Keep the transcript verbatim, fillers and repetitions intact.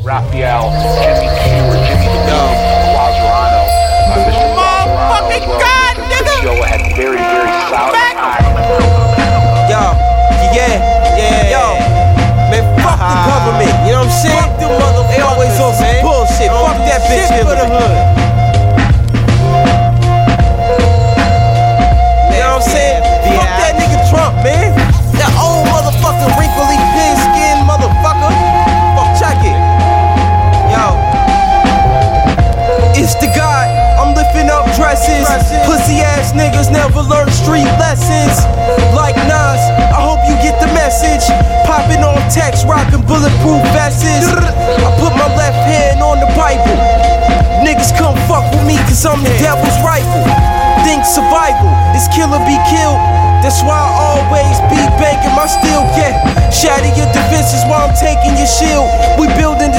Raphael, Jimmy Q, or Jimmy the Quazarano. Uh, Mister Motherfucking God, nigga! Show had very, very solid eyes. Yo, yeah, yeah, yo, man, fuck the government, you know what I'm saying? Fuck them motherfuckers, they always on some bullshit. Fuck that bitch for the hood. You know what I'm saying? Fuck that nigga Trump, man. That old motherfucking wrinkly pin skin motherfucker. Fuck, check it. Yo, it's the God. I'm lifting up dresses. Pussy ass niggas never learn street lessons. Like Nas, I hope you get the message. Popping on text, rocking bulletproof vests. I put my left hand on the Bible. Niggas come fuck with me cause I'm the devil's rifle. Think survival is kill or be killed. That's why I always be banking my steel. Yeah, shatter your defenses while I'm taking your shield. We building the